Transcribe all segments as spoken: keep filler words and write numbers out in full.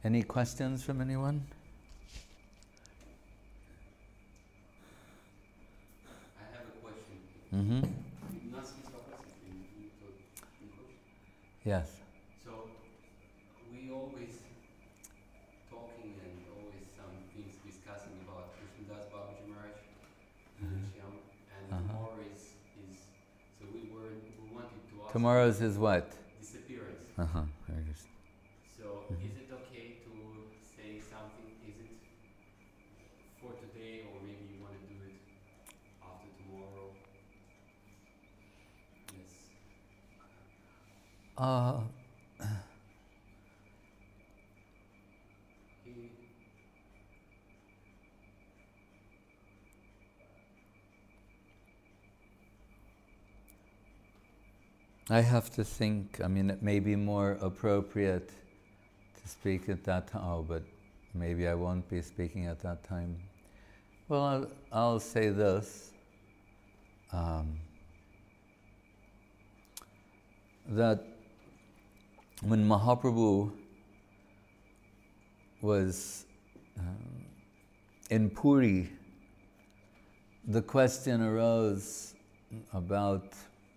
Any questions from anyone? I have a question. Mm-hmm. Yes. So we always talking and always some things discussing about Krishnadas Babaji Maharaj, Shyam, and Uh-huh. tomorrow is, is so we were we wanted to ask Tomorrow's is what? disappearance. Uh-huh. Very good. So Mhm. is it okay to say something? Is it for today, or maybe you want to do it after tomorrow? Yes. Uh, He, I have to think. I mean, it may be more appropriate to speak at that time, oh, but maybe I won't be speaking at that time. Well, I'll, I'll say this. Um, that when Mahaprabhu was um, in Puri, the question arose about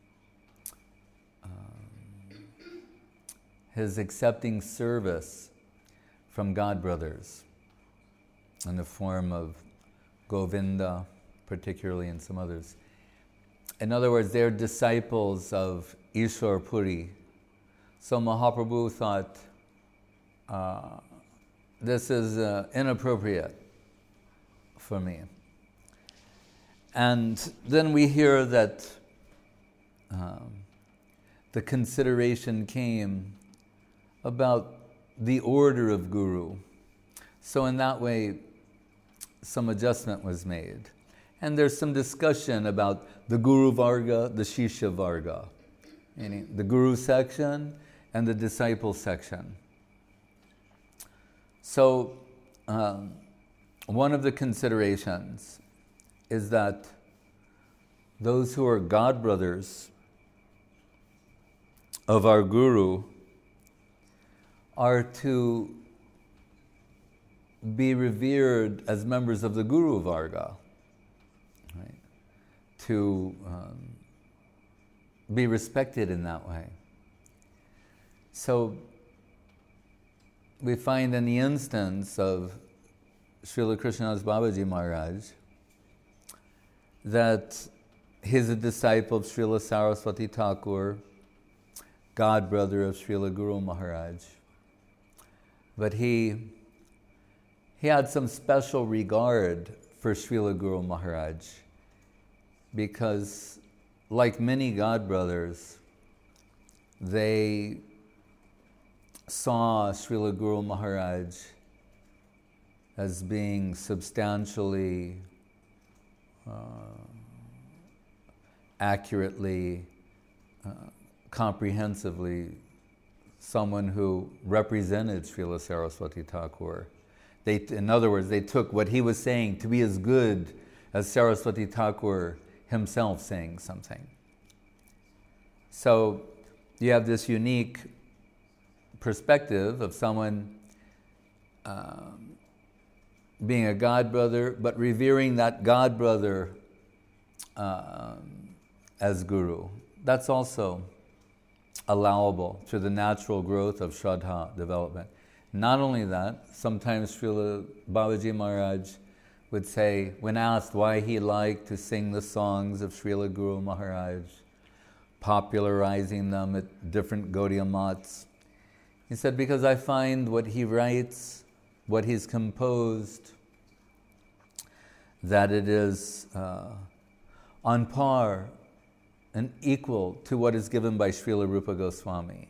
um, his accepting service from God brothers in the form of Govinda, particularly, and some others. In other words, they're disciples of Ishwar Puri. So Mahaprabhu thought, uh, this is uh, inappropriate for me. And then we hear that um, the consideration came about the order of Guru. So in that way, some adjustment was made. And there's some discussion about the Guru Varga, the Shishya Varga, meaning the Guru section and the disciple section. So um, one of the considerations is that those who are God brothers of our Guru are to be revered as members of the Guru Varga, right? To um, be respected in that way. So we find in the instance of Srila Krishnadas Babaji Maharaj that he's a disciple of Srila Saraswati Thakur, god brother of Srila Guru Maharaj. But he, he had some special regard for Srila Guru Maharaj because, like many god brothers, they saw Srila Guru Maharaj as being substantially, uh, accurately, uh, comprehensively someone who represented Srila Saraswati Thakur. They, in other words, they took what he was saying to be as good as Saraswati Thakur himself saying something. So you have this unique perspective of someone um, being a god brother, but revering that god brother um, as guru. That's also allowable through the natural growth of Shraddha development. Not only that, sometimes Srila Babaji Maharaj would say, when asked why he liked to sing the songs of Srila Guru Maharaj, popularizing them at different Gaudiya Mats, he said, because I find what he writes, what he's composed, that it is uh, on par and equal to what is given by Srila Rupa Goswami.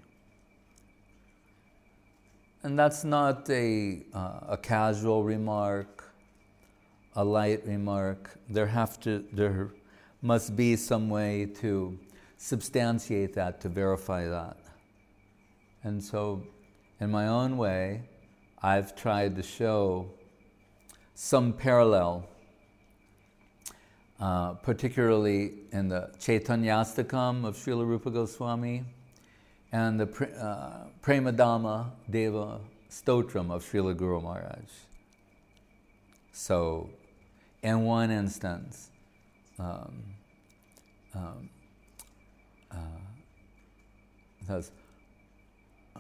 And that's not a, uh, a casual remark, a light remark. There have to, there must be some way to substantiate that, to verify that. And so, in my own way, I've tried to show some parallel, uh, particularly in the Chaitanyastakam of Srila Rupa Goswami and the uh, Premadama Deva stotram of Srila Guru Maharaj. So, in one instance, um, um, uh, it says, uh,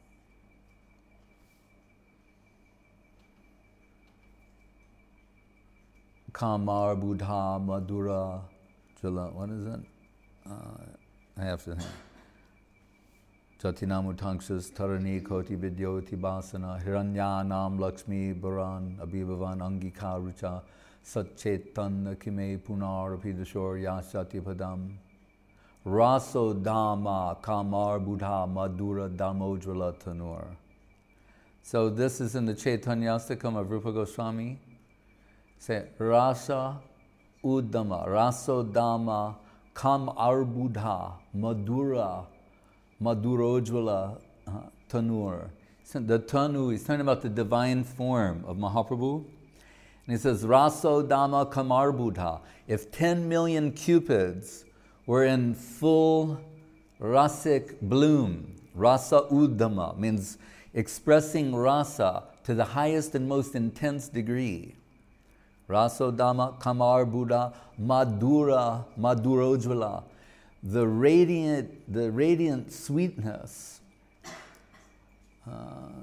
Kamar Buddha Madhura Jala, what is it? Uh, I have to think. Jatinamutanksas Tarani Koti Vidyoti Basana Hiranyanam Lakshmi Baran Abhibavan Angika Rucha Satchetan Kime Punar Apidashor Yashati Padam Raso Dhamma Kamar Buddha Madhura Damojvala Tanur. So this is in the Chaitanyastakam of Rupa Goswami. Say Rasa Uddama, Raso Dhamma Kamar Buddha Madhura Madhurojvala uh, Tanur. So the Tanu, he's talking about the divine form of Mahaprabhu. And he says, Raso Dhamma Kamar Buddha. If ten million cupids were in full rasic bloom, rasa uddama, means expressing rasa to the highest and most intense degree. Raso Dhamma Kamar Buddha Madhura Madhurojvala. The radiant, the radiant sweetness uh,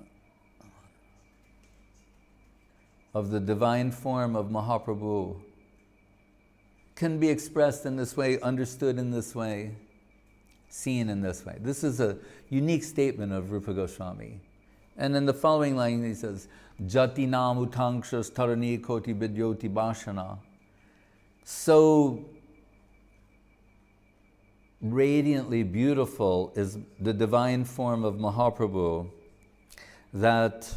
of the divine form of Mahaprabhu can be expressed in this way, understood in this way, seen in this way. This is a unique statement of Rupa Goswami. And in the following line he says, Jati nam utangshas tarani koti vidyoti bhashana. So radiantly beautiful is the divine form of Mahaprabhu that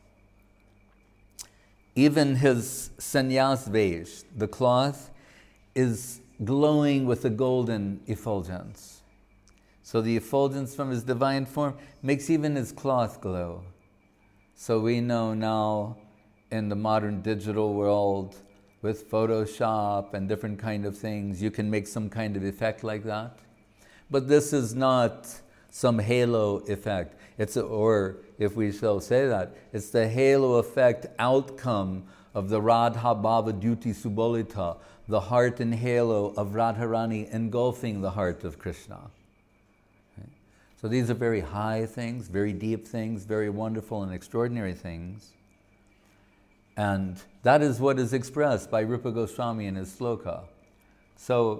even his sannyas vesh, the cloth, is glowing with a golden effulgence. So the effulgence from his divine form makes even his cloth glow. So we know now in the modern digital world with Photoshop and different kind of things, you can make some kind of effect like that. But this is not some halo effect. It's a, or if we shall say that, it's the halo effect outcome of the Radha Bhava Duty Subolita, the heart and halo of Radharani engulfing the heart of Krishna. Okay. So these are very high things, very deep things, very wonderful and extraordinary things. And that is what is expressed by Rupa Goswami in his sloka. So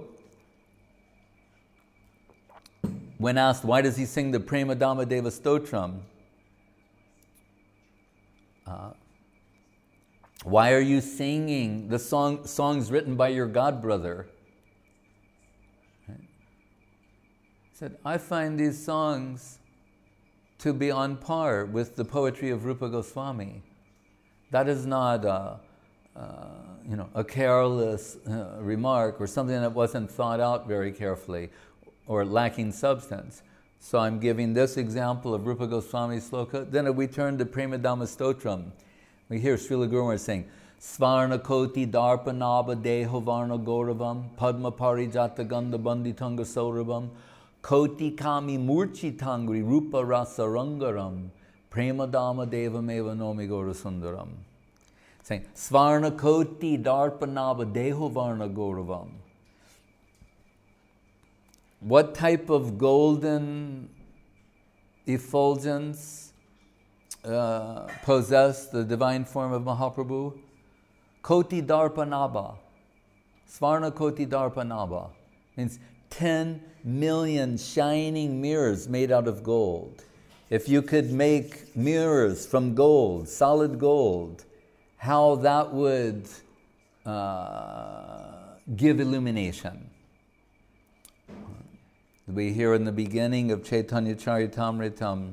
when asked, why does he sing the Prema Dhamma Deva Stotram? Uh, why are you singing the song, songs written by your godbrother? Right. He said, I find these songs to be on par with the poetry of Rupa Goswami. That is not a, uh, you know, a careless uh, remark or something that wasn't thought out very carefully or lacking substance. So I'm giving this example of Rupa Goswami's sloka. Then if we turn to Prema Dhamma Stotram, we hear Srila Guru Maharaj saying, Svarna Koti Darpanaba Deho Varna Gauravam Padma Parijata Gandha Banditanga Saurabam Koti Kami Murchi Tangri Rupa Rasa Rangaram Prema Dhamma Deva Meva Nomi Gaura Sundaram. Saying, Svarna Koti Darpanaba Deho Varna Gauravam. What type of golden effulgence uh, possessed the divine form of Mahaprabhu? Koti Darpanaba. Svarna Koti Darpanaba means ten million shining mirrors made out of gold. If you could make mirrors from gold, solid gold, how that would uh, give illumination. We hear in the beginning of Chaitanya Charitamritam,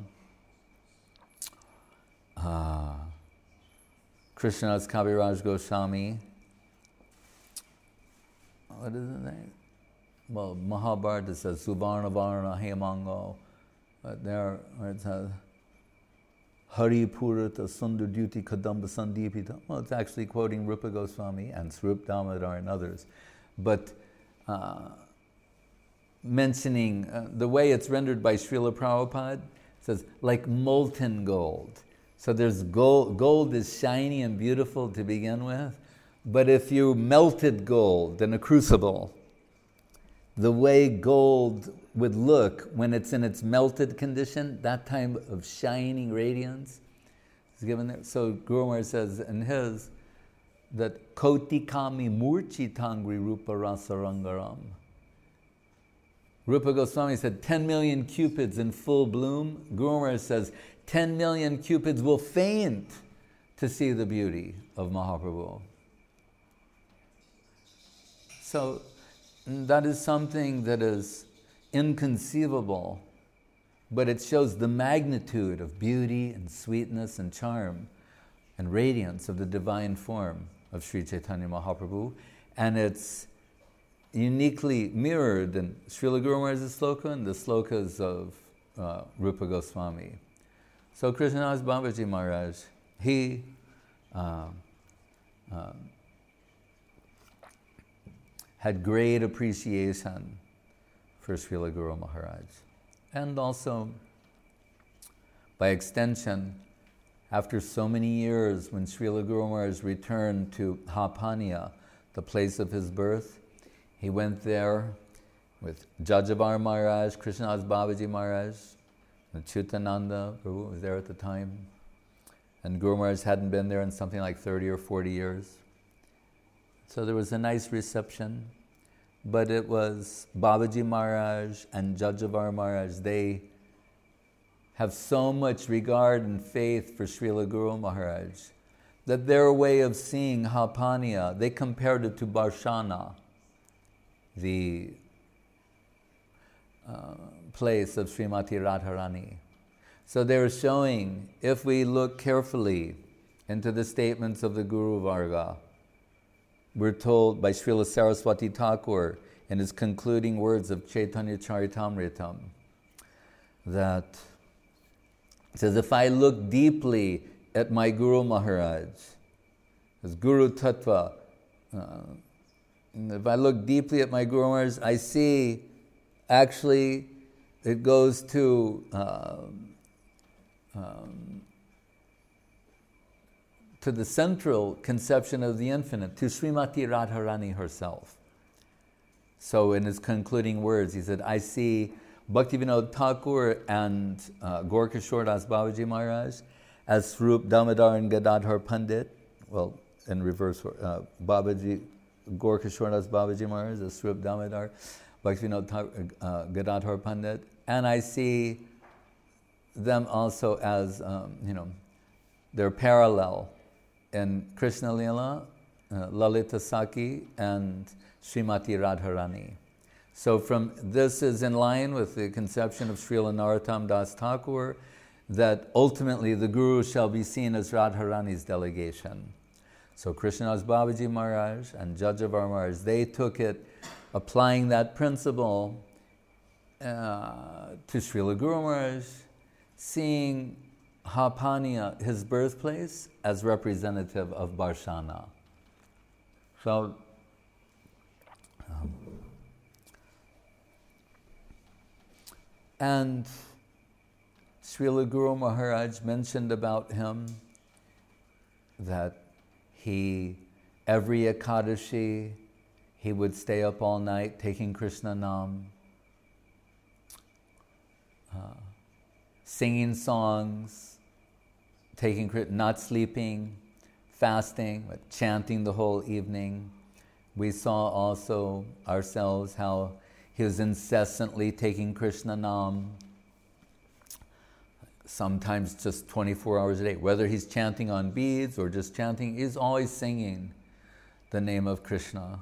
uh, Krishnadas Kaviraj Goswami, what is his name? Well, Mahabharata says, Suvarna Varna Hemango, but there it says, Hari Purata Sundar Duty Kadamba Sandipita. Well, it's actually quoting Rupa Goswami and Swarup Damodar and others. But uh, mentioning uh, the way it's rendered by Srila Prabhupada, it says, like molten gold. So there's gold, gold is shiny and beautiful to begin with, but if you melted gold in a crucible, the way gold would look when it's in its melted condition, that time of shining radiance is given there. So Guru Maharaj says in his that Koti Kami Murchi Tangri Rupa Rasa Rangaram. Rupa Goswami said ten million cupids in full bloom. Guru Maharaj says ten million cupids will faint to see the beauty of Mahaprabhu. So that is something that is inconceivable, but it shows the magnitude of beauty and sweetness and charm and radiance of the divine form of Sri Chaitanya Mahaprabhu, and it's uniquely mirrored in Srila Guru Maharaj's sloka and the slokas of uh, Rupa Goswami. So Krishnadas Babaji Maharaj, he uh, uh, had great appreciation for Srila Guru Maharaj. And also, by extension, after so many years, when Srila Guru Maharaj returned to Hapania, the place of his birth, he went there with Jajavar Maharaj, Krishnadas Babaji Maharaj, and Chutananda Prabhu was there at the time. And Guru Maharaj hadn't been there in something like thirty or forty years. So there was a nice reception. But it was Babaji Maharaj and Jajavar Maharaj, they have so much regard and faith for Srila Guru Maharaj that their way of seeing Hapania, they compared it to Barshana, the uh, place of Srimati Radharani. So they were showing, if we look carefully into the statements of the Guru Varga, we're told by Srila Saraswati Thakur in his concluding words of Chaitanya Charitamritam that it says, if I look deeply at my Guru Maharaj, as Guru Tattva, uh, if I look deeply at my Guru Maharaj, I see actually it goes to uh, um, to the central conception of the infinite, to Srimati Radharani herself. So in his concluding words, he said, I see Bhaktivinoda Thakur and uh, Gorkishore Das Babaji Maharaj as Swarup Damodar and Gadadhar Pandit, well, in reverse, uh, Babaji, Gorkishore Das Babaji Maharaj as Swarup Damodar, Bhaktivinoda Thakur, uh, Gadadhar Pandit, and I see them also as, um, you know, they're parallel in Krishna Lila, uh, Lalita Saki, and Srimati Radharani. So from this is in line with the conception of Srila Narottam Das Thakur, that ultimately the Guru shall be seen as Radharani's delegation. So Krishnadas Babaji Maharaj and Jajavar Maharaj, they took it, applying that principle uh, to Srila Guru Maharaj, seeing Hapania, his birthplace, as representative of Barshana. So, um, and Srila Guru Maharaj mentioned about him that he, every Ekadashi, he would stay up all night taking Krishna Nam, uh, singing songs, taking, not sleeping, fasting, but chanting the whole evening. We saw also ourselves how he was incessantly taking Krishna Nam, sometimes just twenty-four hours a day. Whether he's chanting on beads or just chanting, he's always singing the name of Krishna.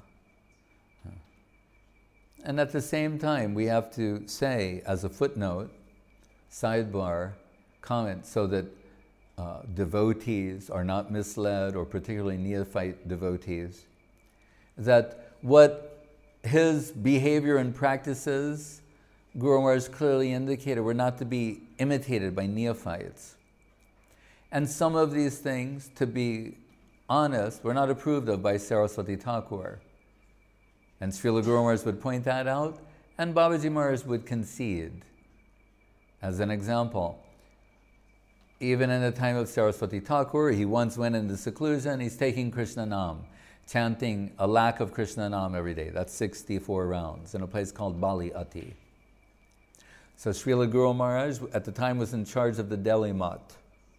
And at the same time, we have to say, as a footnote, sidebar, comment, so that uh, devotees are not misled, or particularly neophyte devotees, that what his behavior and practices, Guru Maharaj clearly indicated, were not to be imitated by neophytes. And some of these things, to be honest, were not approved of by Saraswati Thakur. And Srila Guru Maharaj would point that out, and Babaji Maharaj would concede. As an example, even in the time of Saraswati Thakur, he once went into seclusion, he's taking Krishna Nam, chanting a lakh of Krishna Nam every day. That's sixty-four rounds in a place called Bali Ati. So Srila Guru Maharaj at the time was in charge of the Delhi Math.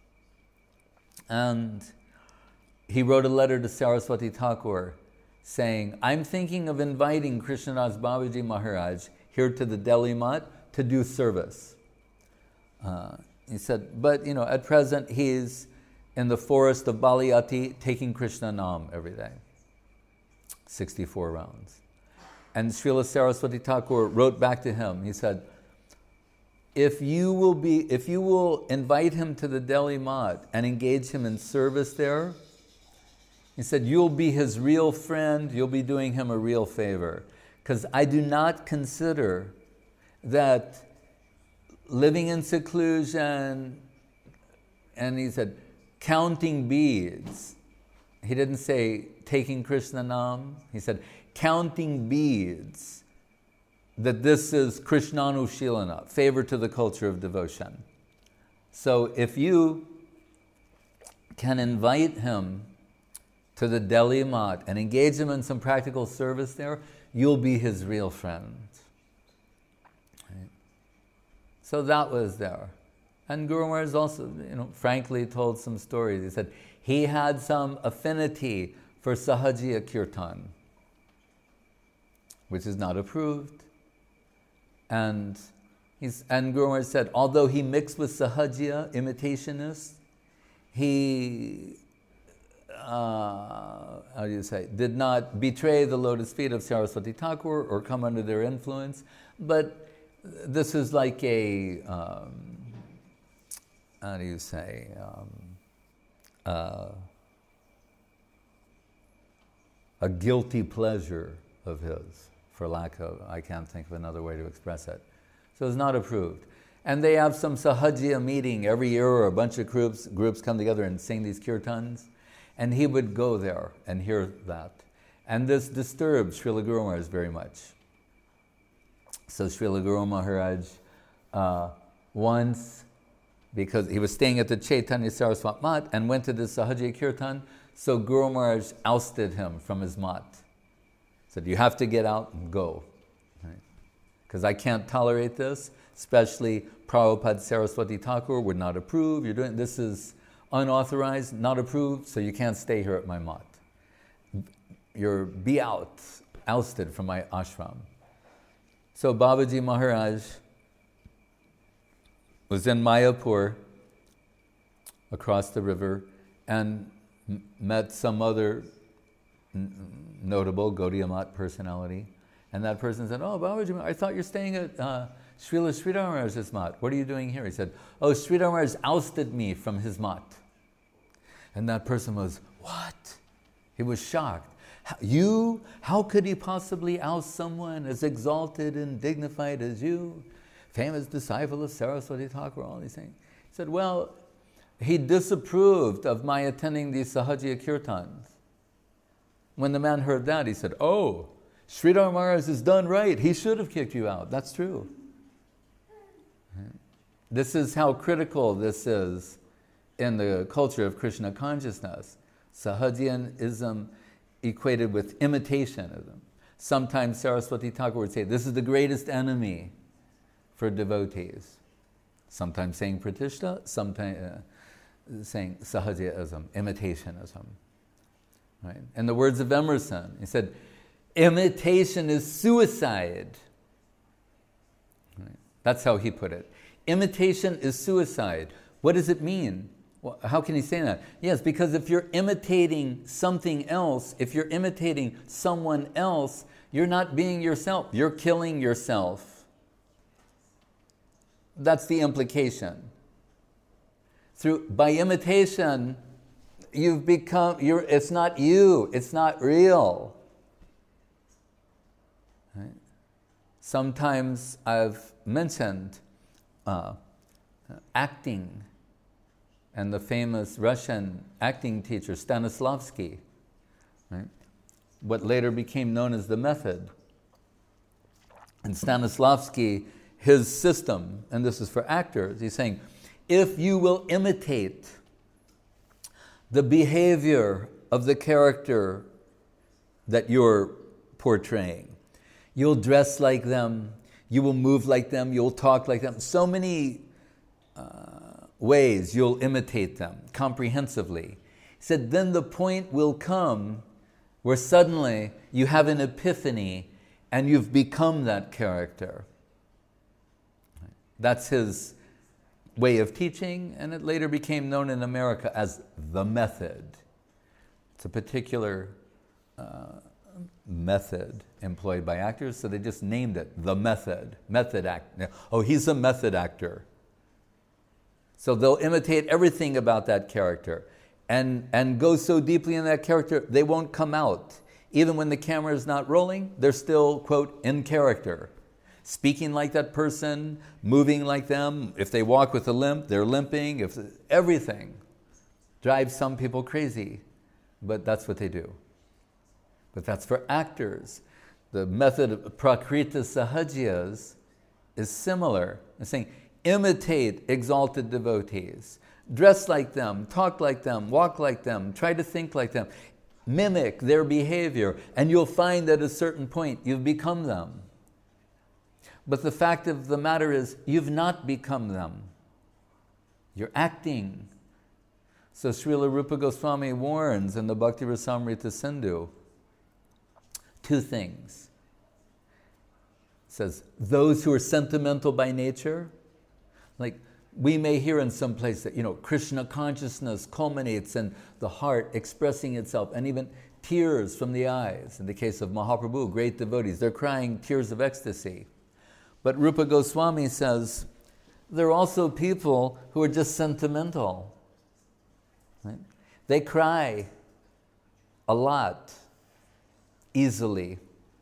And he wrote a letter to Saraswati Thakur saying, I'm thinking of inviting Krishnadas Babaji Maharaj here to the Delhi Math to do service. Uh, he said, but you know, at present he's in the forest of Bali Ati taking Krishna Nam every day. sixty-four rounds. And Srila Saraswati Thakur wrote back to him, he said, if you will be, if you will invite him to the Delhi Math and engage him in service there, he said, you'll be his real friend, you'll be doing him a real favor. Because I do not consider that living in seclusion, and he said, counting beads. He didn't say taking Krishna Nam. He said, counting beads, that this is Krishnanushilana, favor to the culture of devotion. So if you can invite him to the Delhi Math and engage him in some practical service there, you'll be his real friend. Right? So that was there. And Guru Maharaj also, you know, frankly told some stories. He said he had some affinity for Sahajiya Kirtan, which is not approved. And he's, and Guru Maharaj said, although he mixed with Sahajiya imitationists, he Uh, how do you say, did not betray the lotus feet of Saraswati Thakur or come under their influence, but this is like a, um, how do you say, um, uh, a guilty pleasure of his, for lack of, I can't think of another way to express it. So it's not approved. And they have some Sahajiya meeting every year, or a bunch of groups, groups come together and sing these kirtans. And he would go there and hear that. And this disturbed Srila Guru Maharaj very much. So Srila Guru Maharaj uh, once, because he was staying at the Chaitanya Saraswat Math and went to the Sahajiya Kirtan, so Guru Maharaj ousted him from his Math. Said, you have to get out and go. Because right? I can't tolerate this, especially Prabhupada Saraswati Thakur would not approve. You're doing, this is unauthorized, not approved, so you can't stay here at my Math. You're be out, ousted from my ashram. So Babaji Maharaj was in Mayapur, across the river, and m- met some other n- notable Gaudiya Math personality. And that person said, oh, Babaji, I thought you're staying at uh, Srila Sridhar Maharaj's Math. What are you doing here? He said, oh, Sridhar Maharaj ousted me from his Math. And that person was, what? He was shocked. You? How could he possibly oust someone as exalted and dignified as you? Famous disciple of Saraswati Thakur, all these things. He said, well, he disapproved of my attending these Sahajiya Kirtans. When the man heard that, he said, oh, Sridhar Maharaj has done right. He should have kicked you out. That's true. This is how critical this is in the culture of Krishna consciousness. Sahajianism equated with imitationism. Sometimes Saraswati Thakur would say, this is the greatest enemy for devotees. Sometimes saying Pratishta, sometimes uh, saying Sahajiaism, imitationism. Right? In the words of Emerson, he said, imitation is suicide. Right? That's how he put it. Imitation is suicide. What does it mean? Well, how can he say that? Yes, because if you're imitating something else, if you're imitating someone else, you're not being yourself. You're killing yourself. That's the implication. Through by imitation, you've become. You're. It's not you. It's not real. Right? Sometimes I've mentioned uh, acting. And the famous Russian acting teacher, Stanislavski, right? What later became known as the method. And Stanislavski, his system, and this is for actors, he's saying, if you will imitate the behavior of the character that you're portraying. You'll dress like them, you will move like them, you'll talk like them. So many uh, ways you'll imitate them comprehensively. He said, then the point will come where suddenly you have an epiphany and you've become that character. That's his way of teaching, and it later became known in America as the method. It's a particular uh, method employed by actors, so they just named it the method. Method act. Oh, he's a method actor. So they'll imitate everything about that character and, and go so deeply in that character, they won't come out. Even when the camera is not rolling, they're still, quote, in character. Speaking like that person, moving like them. If they walk with a limp, they're limping. If everything drives some people crazy, but that's what they do. But that's for actors. The method of Prakriti Sahajiyas is similar. It's saying, imitate exalted devotees. Dress like them, talk like them, walk like them, try to think like them. Mimic their behavior, and you'll find that at a certain point you've become them. But the fact of the matter is, you've not become them. You're acting. So Srila Rupa Goswami warns in the Bhakti Rasamrita Sindhu, two things. He says, those who are sentimental by nature, like we may hear in some place that, you know, Krishna consciousness culminates in the heart expressing itself, and even tears from the eyes. In the case of Mahaprabhu, great devotees, they're crying tears of ecstasy. But Rupa Goswami says, there are also people who are just sentimental. Right? They cry a lot, easily.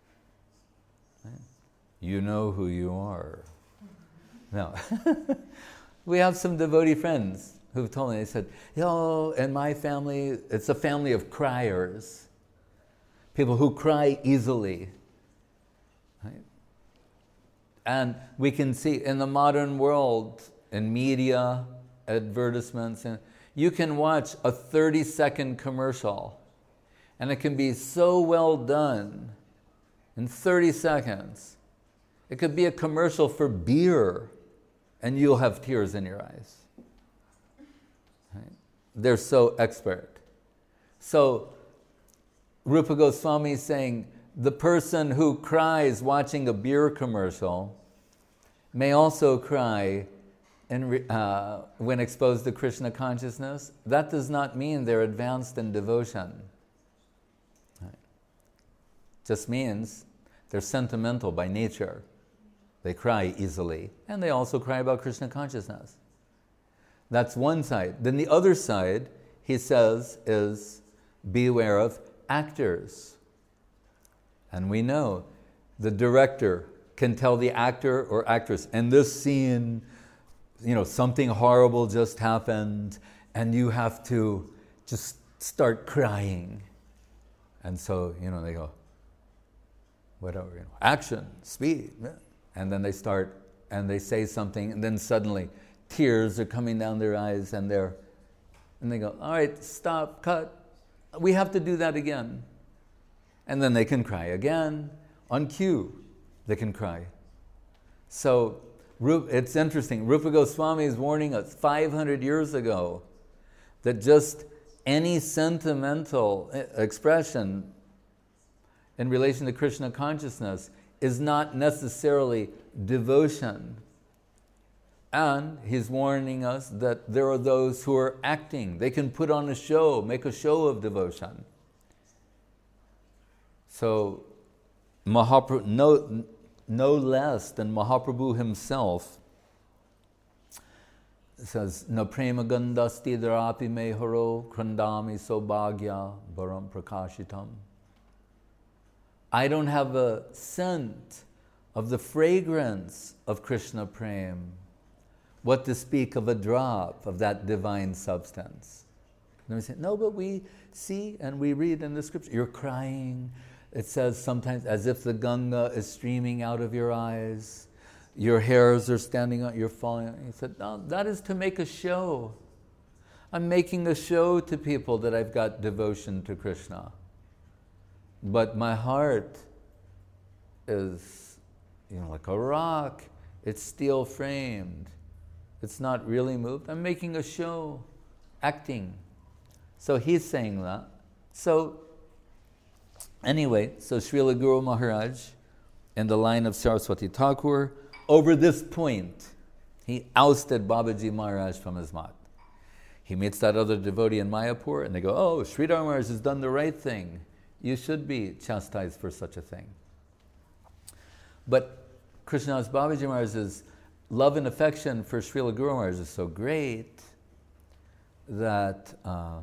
Right? You know who you are. No. We have some devotee friends who've told me, they said, you know, in my family, it's a family of criers. People who cry easily. Right? And we can see in the modern world, in media, advertisements, and you can watch a thirty-second commercial, and it can be so well done in thirty seconds. It could be a commercial for beer, and you'll have tears in your eyes. Right? They're so expert. So Rupa Goswami is saying, the person who cries watching a beer commercial may also cry in, uh, when exposed to Krishna consciousness. That does not mean they're advanced in devotion. Right. Just means they're sentimental by nature. They cry easily, and they also cry about Krishna consciousness. That's one side. Then the other side, he says, is beware of actors. And we know the director can tell the actor or actress, in this scene, you know, something horrible just happened, and you have to just start crying. And so, you know, they go, whatever, you know, action, speed. And then they start, and they say something, and then suddenly tears are coming down their eyes, and they're, and they go, all right, stop, cut. We have to do that again. And then they can cry again. On cue, they can cry. So it's interesting. Rupa Goswami is warning us five hundred years ago that just any sentimental expression in relation to Krishna consciousness is not necessarily devotion. And he's warning us that there are those who are acting. They can put on a show, make a show of devotion. So Mahaprabhu, no, no less than Mahaprabhu himself says, Na prema gandasti dharapi me haro krandami sobhagya baram prakashitam. I don't have a scent of the fragrance of Krishna Prem. What to speak of a drop of that divine substance? And we say, no, but we see and we read in the scripture, you're crying. It says sometimes as if the Ganga is streaming out of your eyes. your hairs are standing up, you're falling out. He said, no, that is to make a show. I'm making a show to people that I've got devotion to Krishna. But my heart is, you know, like a rock. It's steel framed. It's not really moved. I'm making a show, acting. So he's saying that. So anyway, so Srila Guru Maharaj, in the line of Saraswati Thakur, over this point, he ousted Babaji Maharaj from his mat. He meets that other devotee in Mayapur, and they go, oh, Sridhar Maharaj has done the right thing. You should be chastised for such a thing. But Krishnadas Babaji Maharaj's love and affection for Srila Guru Maharaj is so great that, uh,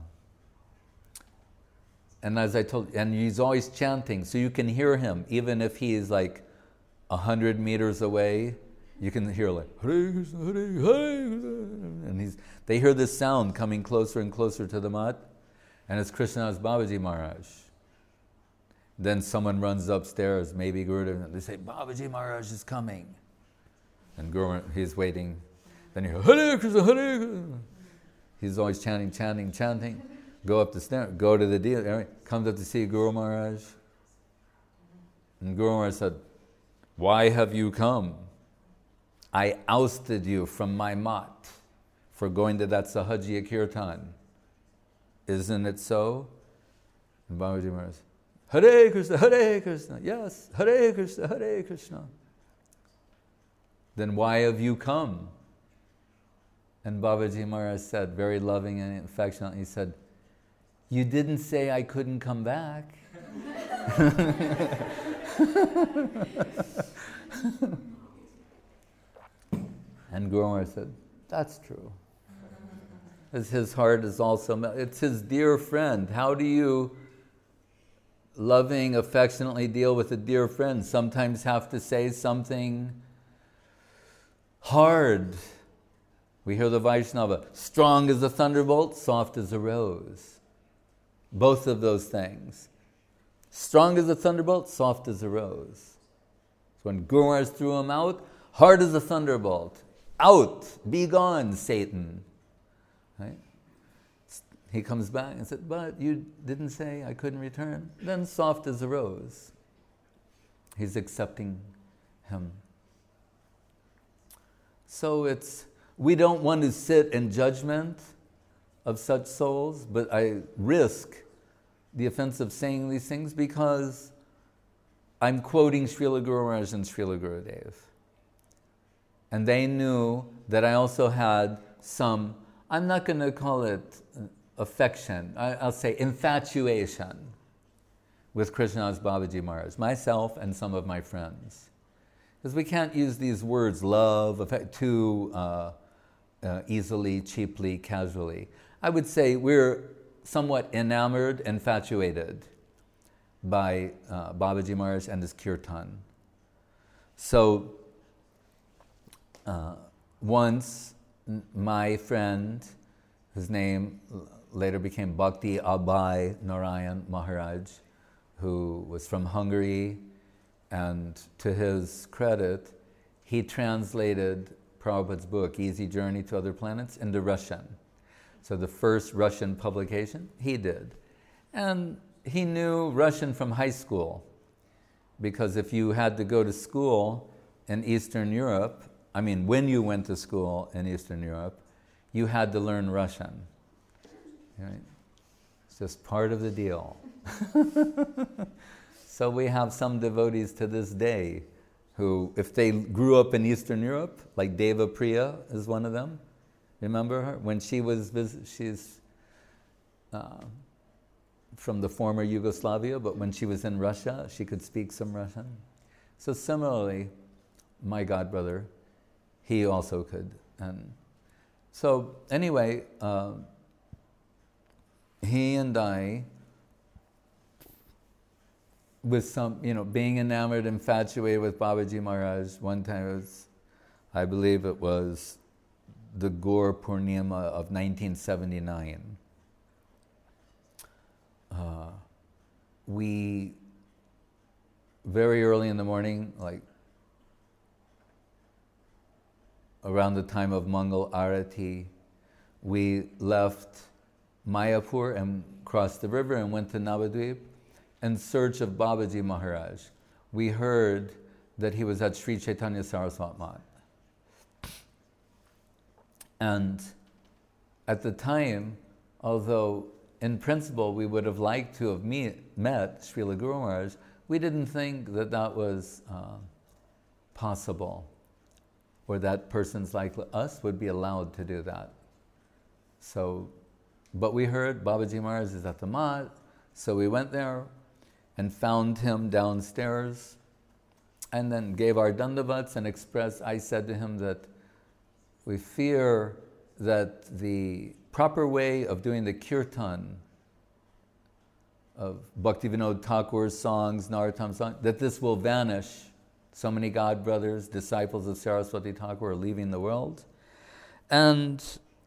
and as I told you, and he's always chanting, so you can hear him, even if he's like a hundred meters away, you can hear like, Hare Krishna, Hare, Hare Krishna, and he's, they hear this sound coming closer and closer to the mat, and it's Krishnadas Babaji Maharaj. Then someone runs upstairs, maybe Gurudev, they say, Babaji Maharaj is coming. And Guru, he's waiting. Then you hear, Hare Krishna, Hare Krishna. He's always chanting, chanting, chanting. Go up the stairs, go to the deal, comes up to see Guru Maharaj. And Guru Maharaj said, why have you come? I ousted you from my mat for going to that Sahajiya Kirtan. Isn't it so? And Babaji Maharaj, Hare Krishna, Hare Krishna, yes, Hare Krishna, Hare Krishna. Then why have you come? And Babaji Maharaj said, very loving and affectionate, he said, you didn't say I couldn't come back. And Guru Maharaj said, that's true. As his heart is also, it's his dear friend. How do you loving, affectionately deal with a dear friend? Sometimes have to say something hard. We hear the Vaishnava, strong as a thunderbolt, soft as a rose. Both of those things. Strong as a thunderbolt, soft as a rose. So when Guru Maharaj threw him out, hard as a thunderbolt. Out, be gone, Satan. Right? He comes back and said, but you didn't say I couldn't return. Then soft as a rose. He's accepting him. So it's, we don't want to sit in judgment of such souls, but I risk the offense of saying these things because I'm quoting Srila Guru Maharaj and Srila Gurudev. And they knew that I also had some, I'm not going to call it affection, I, I'll say infatuation with Krishnadas Babaji Maharaj, myself and some of my friends. Because we can't use these words, love, affect, too uh, uh, easily, cheaply, casually. I would say we're somewhat enamored, infatuated by uh, Babaji Maharaj and his kirtan. So, uh, once n- my friend, whose name later became Bhakti Abhay Narayan Maharaj, who was from Hungary, and to his credit, he translated Prabhupada's book, Easy Journey to Other Planets, into Russian. So the first Russian publication, he did. And he knew Russian from high school, because if you had to go to school in Eastern Europe, I mean, when you went to school in Eastern Europe, you had to learn Russian. Right? It's just part of the deal. So we have some devotees to this day who, if they grew up in Eastern Europe, like Deva Priya is one of them. Remember her? When she was, visit, she's uh, from the former Yugoslavia, but when she was in Russia, she could speak some Russian. So similarly, my godbrother, he also could. And so anyway, uh, he and I, with some, you know, being enamored, infatuated with Babaji Maharaj, one time it was, I believe it was the Gaur Purnima of nineteen seventy-nine. Uh, we, very early in the morning, like around the time of Mangal Arati, we left Mayapur and crossed the river and went to Navadvip in search of Babaji Maharaj. We heard that he was at Sri Chaitanya Saraswat Mat. And at the time, although in principle we would have liked to have meet, met Srila Guru Maharaj, we didn't think that that was uh, possible, or that persons like us would be allowed to do that. So, but we heard Babaji Maharaj is at the mat, so we went there and found him downstairs, and then gave our dandavats and expressed, I said to him that we fear that the proper way of doing the kirtan of Bhaktivinoda Thakur's songs, Narottam songs, that this will vanish. So many God brothers, disciples of Saraswati Thakur are leaving the world. And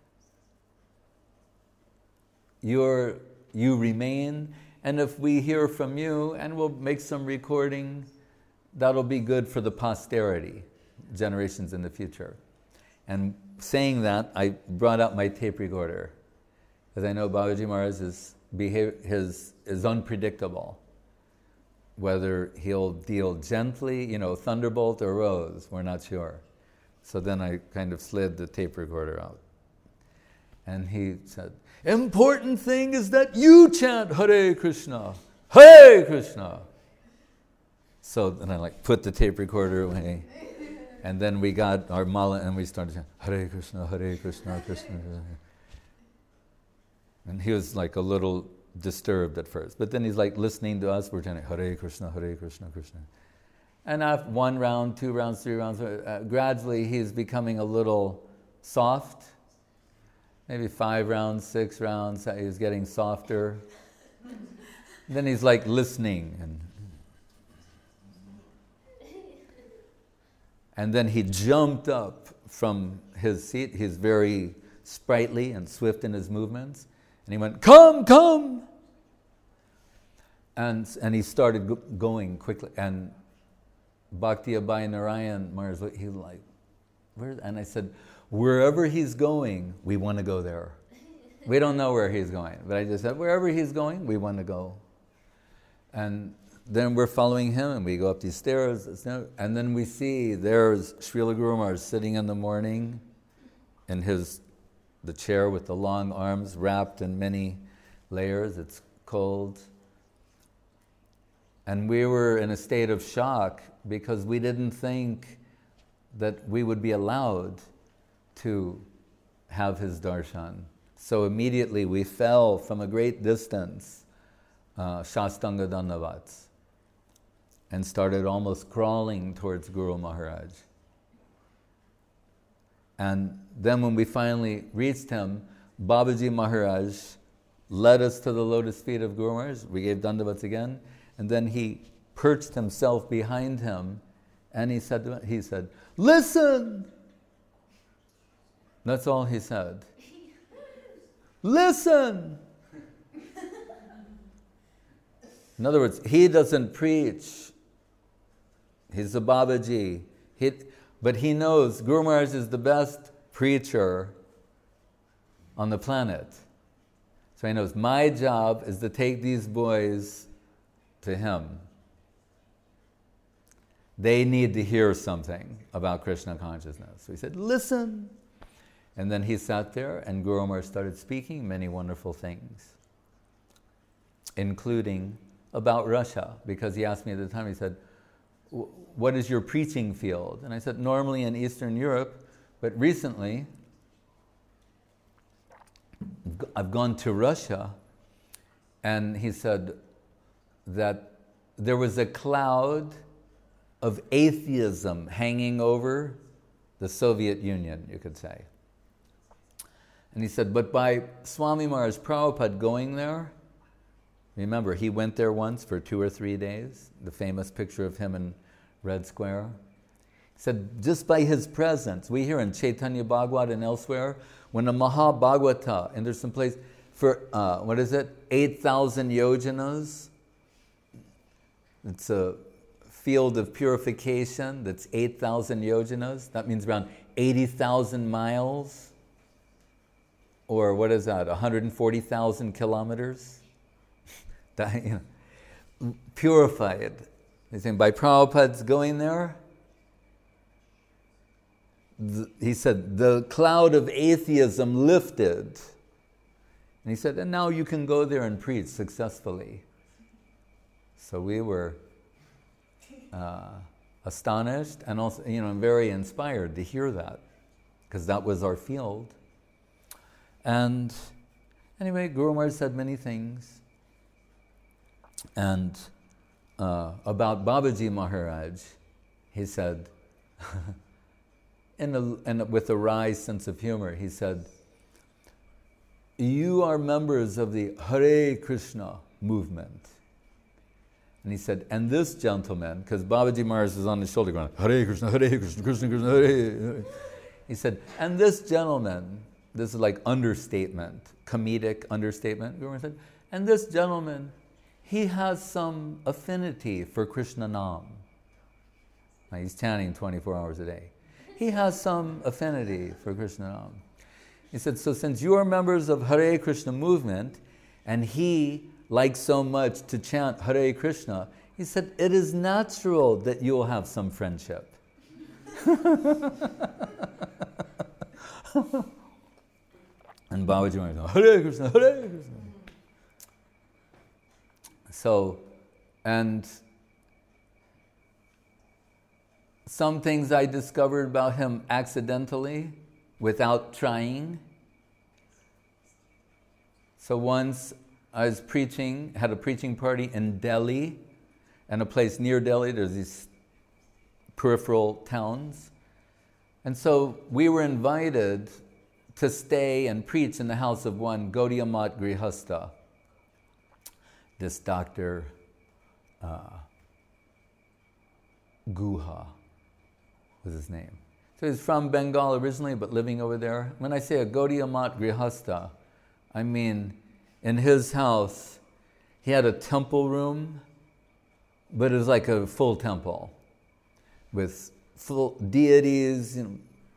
you're, you remain, and if we hear from you, and we'll make some recording, that'll be good for the posterity, generations in the future. And saying that, I brought out my tape recorder, because I know Babaji Maharaj's behavior his, is unpredictable. Whether he'll deal gently, you know, thunderbolt or rose, we're not sure. So then I kind of slid the tape recorder out. And he said, important thing is that you chant Hare Krishna, Hare Krishna. So then I like put the tape recorder away. And then we got our mala and we started chanting, Hare Krishna, Hare Krishna, Krishna, Krishna. And he was like a little disturbed at first. But then he's like listening to us, we're chanting Hare Krishna, Hare Krishna, Krishna. And after one round, two rounds, three rounds, uh, gradually he's becoming a little soft. Maybe five rounds, six rounds, he's getting softer. Then he's like listening. And, and then he jumped up from his seat. He's very sprightly and swift in his movements. And he went, come, come! And, and he started go- going quickly. And Bhakti Abhay Narayan Maharaj, he was like, where? And I said, wherever he's going, we want to go there. We don't know where he's going, but I just said, wherever he's going, we want to go. And then we're following him, and we go up these stairs, and then we see there's Srila Guru Maharaj sitting in the morning in his the chair with the long arms wrapped in many layers. It's cold. And we were in a state of shock because we didn't think that we would be allowed to have his darshan. So immediately we fell from a great distance, uh, Shastanga Dandavats, and started almost crawling towards Guru Maharaj. And then when we finally reached him, Babaji Maharaj led us to the lotus feet of Guru Maharaj. We gave dandavats again, and then he perched himself behind him, and he said, to, he said, listen! That's all he said. Listen! In other words, he doesn't preach. He's a Babaji. He, but he knows Guru Maharaj is the best preacher on the planet. So he knows my job is to take these boys to him. They need to hear something about Krishna consciousness. So he said, listen. And then he sat there and Guru Maharaj started speaking many wonderful things, including about Russia, because he asked me at the time, he said, what is your preaching field? And I said, normally in Eastern Europe, but recently I've gone to Russia. And he said that there was a cloud of atheism hanging over the Soviet Union, you could say. And he said, but by Swami Maharaj Prabhupada going there, remember, he went there once for two or three days, the famous picture of him in Red Square. He said, just by his presence, we hear in Chaitanya Bhagavad and elsewhere, when a Maha Bhagavata, and there's some place for, uh, what is it, eight thousand yojanas, it's a field of purification that's eight thousand yojanas, that means around eighty thousand miles, or what is that, one hundred forty thousand kilometers? That, you know, purified. They think by Prabhupada's going there, the, he said, the cloud of atheism lifted. And he said, and now you can go there and preach successfully. So we were uh, astonished and also, you know, very inspired to hear that, because that was our field. And anyway, Guru Maharaj said many things. And uh, about Babaji Maharaj, he said, in a, in a, with a wry sense of humor, he said, you are members of the Hare Krishna movement. And he said, and this gentleman, because Babaji Maharaj was on his shoulder going, Hare Krishna, Hare Krishna, Krishna Krishna, Hare Hare. He said, and this gentleman, this is like understatement, comedic understatement, Guru Maharaj said, and this gentleman, he has some affinity for Krishna Nam. Now he's chanting twenty-four hours a day. He has some affinity for Krishna Nam. He said, so since you are members of Hare Krishna movement, and he likes so much to chant Hare Krishna, he said, it is natural that you'll have some friendship. And Babaji Maharaj, Hare Krishna, Hare Krishna. So, and some things I discovered about him accidentally, without trying. So once I was preaching, had a preaching party in Delhi, and a place near Delhi, there's these peripheral towns. And so we were invited to stay and preach in the house of one Gaudiya Math Grihastha. This Doctor uh, Guha was his name. So he's from Bengal originally, but living over there. When I say a Gaudiya Math Grihastha, I mean in his house, he had a temple room, but it was like a full temple with full deities, you know,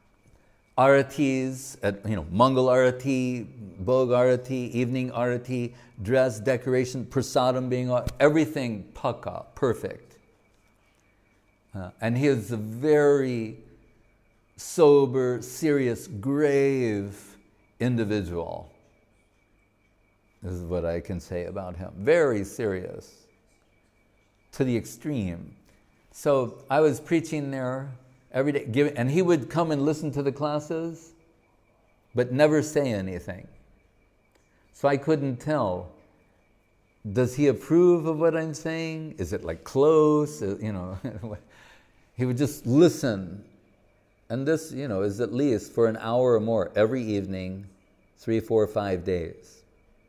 aratis, at, you know, Mangal arati, Bhog arati, evening arati, dress, decoration, prasadam being, everything paka, perfect. Uh, and he is a very sober, serious, grave individual. This is what I can say about him. Very serious, to the extreme. So I was preaching there every day, giving, and he would come and listen to the classes, but never say anything. So I couldn't tell, does he approve of what I'm saying? Is it like close? You know, he would just listen. And this, you know, is at least for an hour or more every evening, three, four, five days.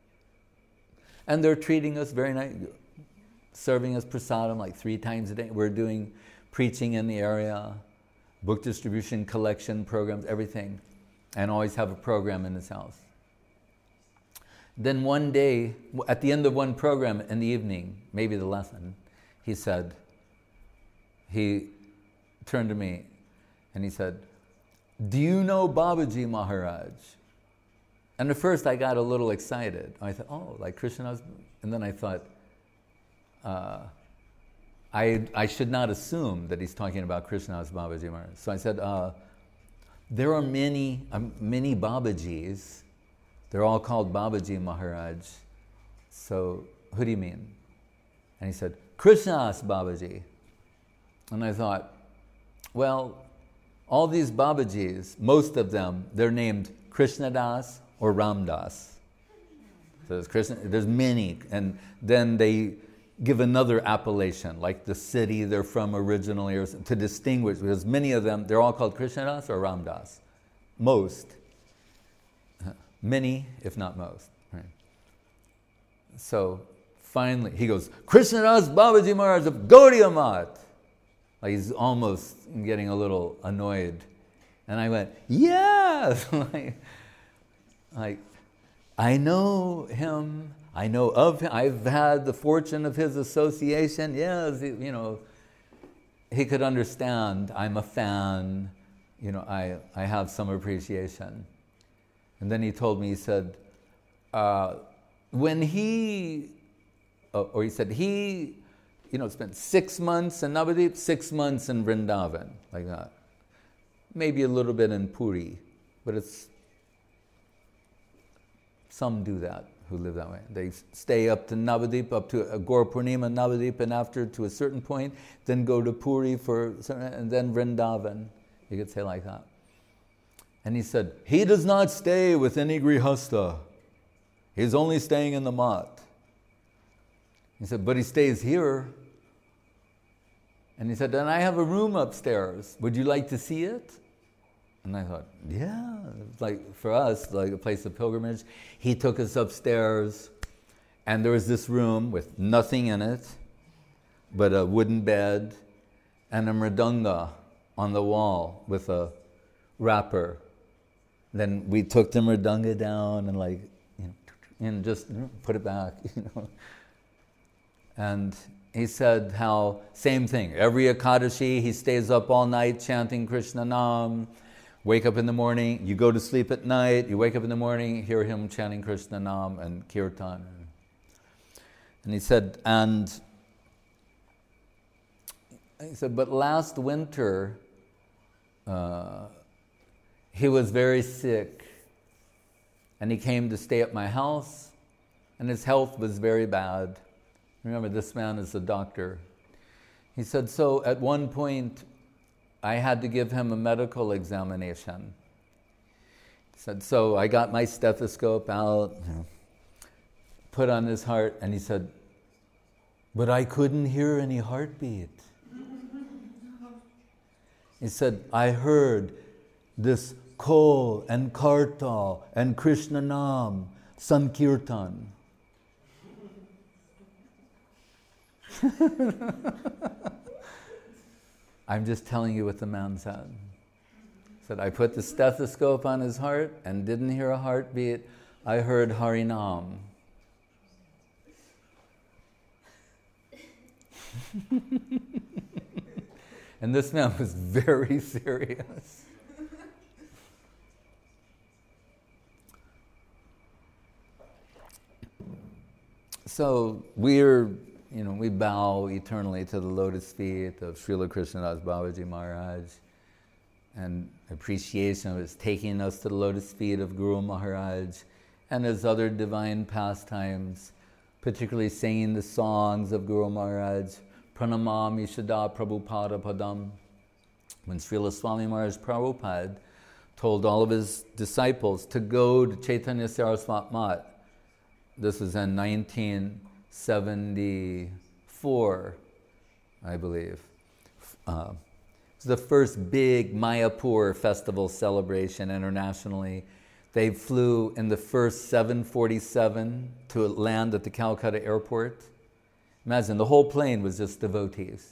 And they're treating us very nice, serving us prasadam like three times a day. We're doing preaching in the area, book distribution, collection programs, everything, and always have a program in his house. Then one day, at the end of one program in the evening, maybe the lesson, he said, he turned to me and he said, do you know Babaji Maharaj? And at first I got a little excited. I thought, oh, like Krishnadas, and then I thought, uh, I, I should not assume that he's talking about Krishnadas Babaji Maharaj. So I said, uh, there are many, um, many Babajis. They're all called Babaji Maharaj. So who do you mean? And he said, Krishnadas Babaji. And I thought, well, all these Babajis, most of them, they're named Krishnadas or Ramdas. So there's, Krishna, there's many, and then they give another appellation, like the city they're from originally, or to distinguish, because many of them, they're all called Krishnadas or Ramdas. Most. Many, if not most. Right? So finally, he goes, Krishnadas Babaji Maharaj of Gaudiya Math. Like he's almost getting a little annoyed. And I went, yes! like, like, I know him, I know of him, I've had the fortune of his association. Yes, he, you know, he could understand, I'm a fan, you know, I, I have some appreciation. And then he told me, he said, uh, when he, uh, or he said, he, you know, spent six months in Navadip, six months in Vrindavan, like that. Maybe a little bit in Puri, but it's, some do that, who live that way. They stay up to Navadip, up to uh, Gaur Purnima, Navadip, and after to a certain point, then go to Puri for, and then Vrindavan. You could say like that. And he said, he does not stay with any grihastha. He's only staying in the mat. He said, but he stays here. And he said, and I have a room upstairs. Would you like to see it? And I thought, yeah, it's like for us, like a place of pilgrimage. He took us upstairs, and there was this room with nothing in it, but a wooden bed and a mridanga on the wall with a wrapper. Then we took the mridanga down and like, you know, and just put it back, you know. And he said how, same thing, every Ekadashi he stays up all night chanting Krishna Nam. Wake up in the morning, you go to sleep at night, you wake up in the morning, hear him chanting Krishna Nam and Kirtan. And he said, and he said, but last winter, uh, he was very sick, and he came to stay at my house, and his health was very bad. Remember, this man is a doctor. He said, so at one point, I had to give him a medical examination. He said, so I got my stethoscope out, put on his heart, and he said, but I couldn't hear any heartbeat. He said, I heard this Kol and Kartal and Krishna Nam, Sankirtan. I'm just telling you what the man said. He said, I put the stethoscope on his heart and didn't hear a heartbeat. I heard Harinam. And this man was very serious. So we're, you know, we bow eternally to the lotus feet of Srila Krishnadas Babaji Maharaj, and appreciation of his taking us to the lotus feet of Guru Maharaj and his other divine pastimes, particularly singing the songs of Guru Maharaj, Pranamami Shada Prabhupada Padam. When Srila Swami Maharaj Prabhupada told all of his disciples to go to Chaitanya Saraswat Mat, this was in nineteen seventy-four, I believe. Uh, it was the first big Mayapur festival celebration internationally. They flew in the first seven forty-seven to land at the Calcutta airport. Imagine, the whole plane was just devotees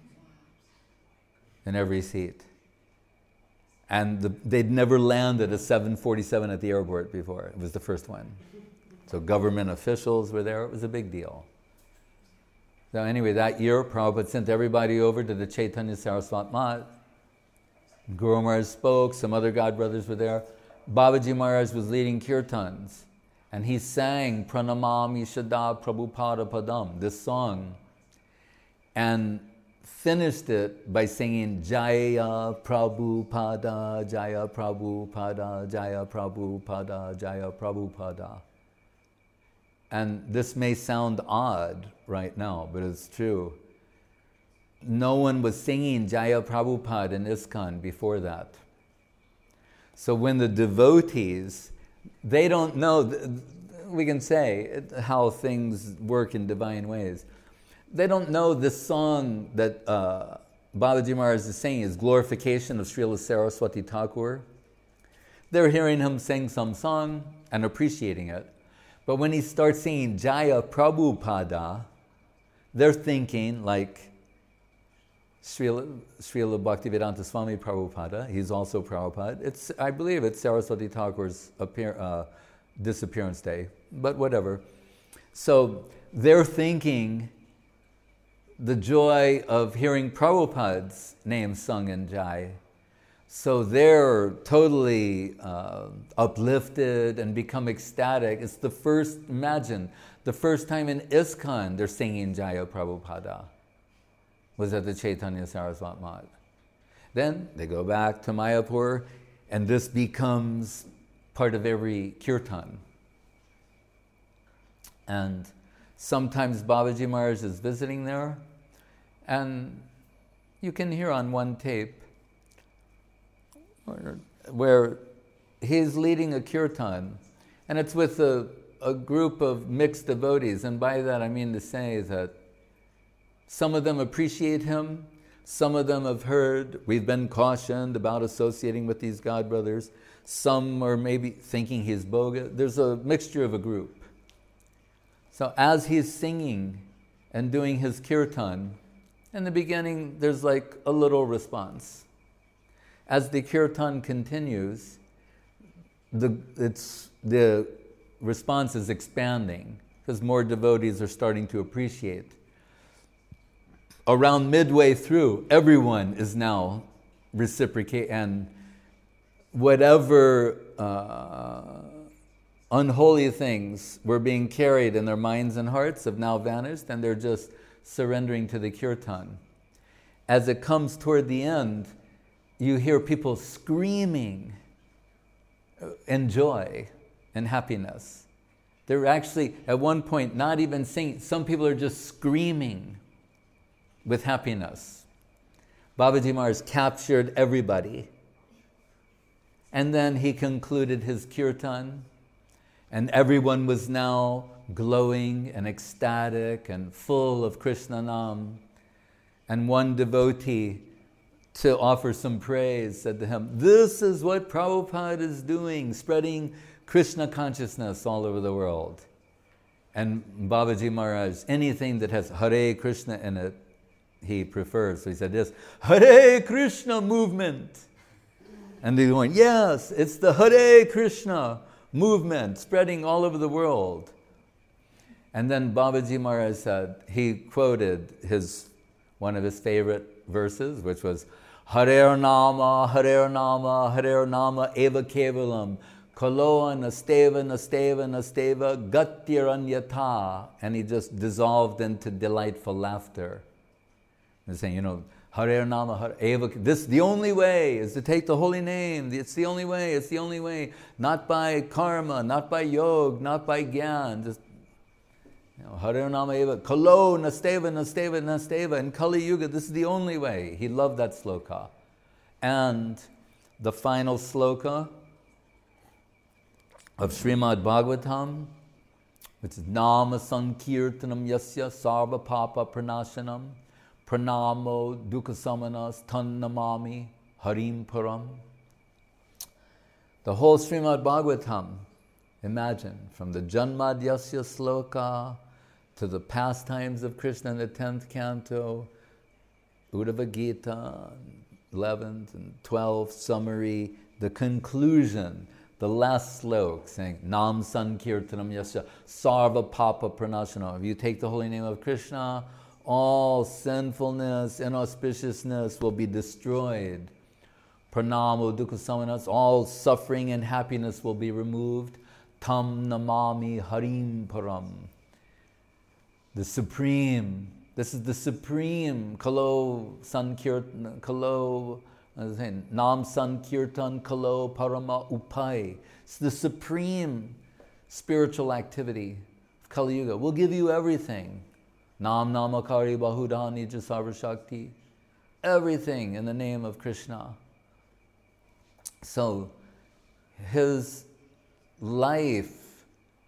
in every seat. And the, they'd never landed a seven forty-seven at the airport before. It was the first one. So government officials were there. It was a big deal. So anyway, that year, Prabhupada sent everybody over to the Chaitanya Saraswat Mat. Guru Maharaj spoke, some other God brothers were there. Babaji Maharaj was leading kirtans, and he sang Pranamami Shada Prabhupada Padam, this song, and finished it by singing Jaya Prabhupada, Jaya Prabhupada, Jaya Prabhupada, Jaya Prabhupada. And this may sound odd right now, but it's true. No one was singing Jaya Prabhupada in ISKCON before that. So when the devotees, they don't know, we can say how things work in divine ways. They don't know this song that uh, Babaji Maharaj is singing is glorification of Srila Saraswati Thakur. They're hearing him sing some song and appreciating it. But when he starts singing Jaya Prabhupada, they're thinking like Srila, Srila Bhaktivedanta Swami Prabhupada. He's also Prabhupada. It's, I believe it's Saraswati Thakur's appear, uh, disappearance day, but whatever. So they're thinking the joy of hearing Prabhupada's name sung in Jai. So they're totally uh, uplifted and become ecstatic. It's the first, imagine, the first time in ISKCON they're singing Jaya Prabhupada was at the Chaitanya Saraswat Math. Then they go back to Mayapur, and this becomes part of every kirtan. And sometimes Babaji Maharaj is visiting there, and you can hear on one tape where he's leading a kirtan, and it's with a, a group of mixed devotees, and by that I mean to say that some of them appreciate him, some of them have heard, we've been cautioned about associating with these God brothers, some are maybe thinking he's bogus. There's a mixture of a group. So as he's singing and doing his kirtan, in the beginning there's like a little response. As the kirtan continues, the, it's, the response is expanding because more devotees are starting to appreciate. Around midway through, everyone is now reciprocate, and whatever uh, unholy things were being carried in their minds and hearts have now vanished, and they're just surrendering to the kirtan. As it comes toward the end, you hear people screaming in joy and happiness. They're actually, at one point, not even singing. Some people are just screaming with happiness. Babaji Maharaj captured everybody. And then he concluded his kirtan, and everyone was now glowing and ecstatic and full of Krishna Nam. And one devotee, to offer some praise, said to him, "This is what Prabhupada is doing, spreading Krishna consciousness all over the world." And Babaji Maharaj, anything that has Hare Krishna in it, he prefers. So he said, "Yes, Hare Krishna movement." And they're going, "Yes, it's the Hare Krishna movement spreading all over the world." And then Babaji Maharaj said, he quoted his one of his favorite verses, which was, "Hare Nama, Hare Nama, Hare Nama eva kevalam, kaloa nasteva, nasteva, nasteva, gatyaranyata." And he just dissolved into delightful laughter. He's saying, you know, Hare Nama, Hare eva, this, the only way is to take the holy name. It's the only way, it's the only way. Not by karma, not by yoga, not by gyan. Just, you know, Hare Nama eva, kalo, nasteva, nasteva, nasteva. In Kali Yuga, this is the only way. He loved that sloka. And the final sloka of Srimad Bhagavatam, which is Nama Sankirtanam Yasya Sarva Papa Pranashanam Pranamo Dukkasamanas Tannamami Harim Param. The whole Srimad Bhagavatam, imagine, from the Janmadhyasya sloka to the pastimes of Krishna in the tenth canto, Uddhava Gita, eleventh and twelfth summary, the conclusion, the last slok saying, Nam Sankirtanam Yasya Sarva Papa Pranashana. If you take the holy name of Krishna, all sinfulness, inauspiciousness will be destroyed. Pranamo Dukkasamanas, all suffering and happiness will be removed. Tam Namami Harim Param. The supreme, this is the supreme, Kalo Sankirtan, Kalo, Nam Sankirtan, Kalo Parama Upai. It's the supreme spiritual activity of Kali Yuga. We'll give you everything. Nam Namakari Bahudani Jasarva Shakti. Everything in the name of Krishna. So, his life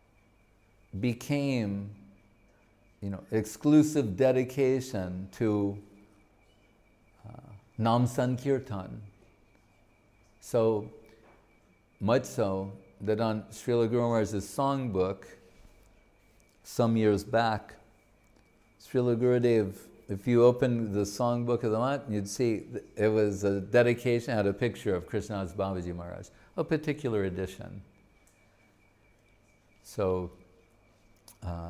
became, you know, exclusive dedication to uh, Nam Sankirtan. So much so that on Srila Guru Maharaj's songbook, some years back, Srila Gurudev, if you open the songbook of the month, you'd see it was a dedication, had a picture of Krishnadas Babaji Maharaj, a particular edition. So, uh,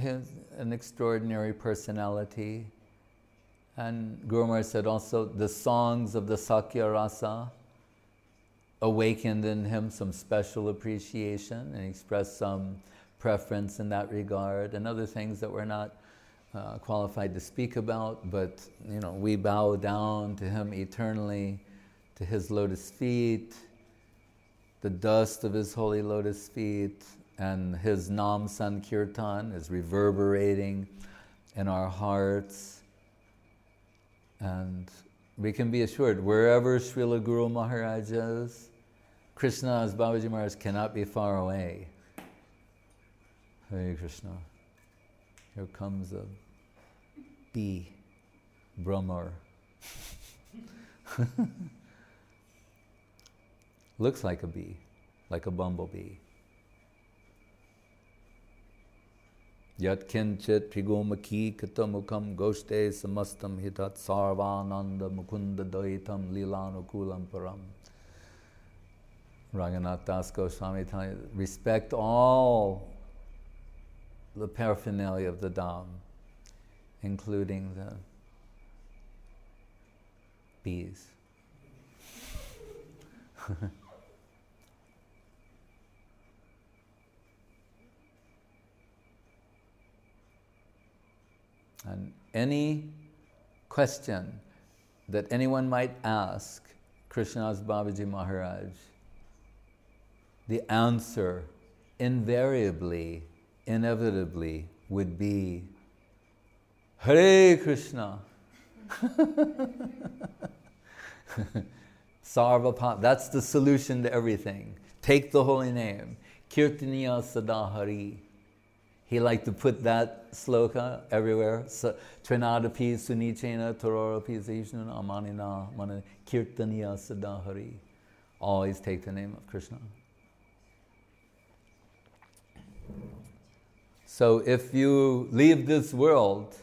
his, an extraordinary personality. And Guru Maharaj said also the songs of the Sakya Rasa awakened in him some special appreciation and expressed some preference in that regard, and other things that we're not uh, qualified to speak about, but you know, we bow down to him eternally, to his lotus feet, the dust of his holy lotus feet, and his Nam Sankirtan is reverberating in our hearts. And we can be assured, wherever Srila Guru Maharaj is, Krishna as Babaji Maharaj cannot be far away. Hare Krishna. Here comes a bee, Brahmar. Looks like a bee, like a bumblebee. Yat kinchit prigomaki katamukam goshte samastam hitat sarvananda mukunda daitam lilanukulam param. Raghunath Das Goswami telling you, respect all the paraphernalia of the Dham, including the bees. And any question that anyone might ask Krishnadas Babaji Maharaj, the answer invariably, inevitably would be Hare Krishna. Sarvapam. That's the solution to everything. Take the holy name. Kirtaniya Sada Hari. He liked to put that sloka everywhere. Trinadapi Sunichena Tororapi Zaishnuna Amanina Mana Kirtaniya Sada Hari. Always take the name of Krishna. So if you leave this world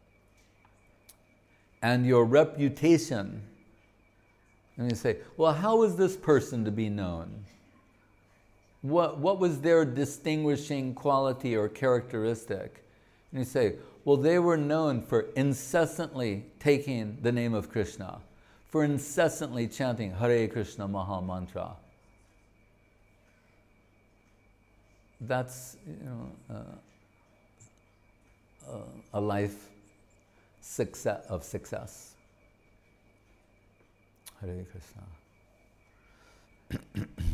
and your reputation, and you say, well, how is this person to be known? What, what was their distinguishing quality or characteristic? And you say, well, they were known for incessantly taking the name of Krishna, for incessantly chanting Hare Krishna Maha Mantra. That's, you know, uh, uh, a life success, of success. Hare Krishna.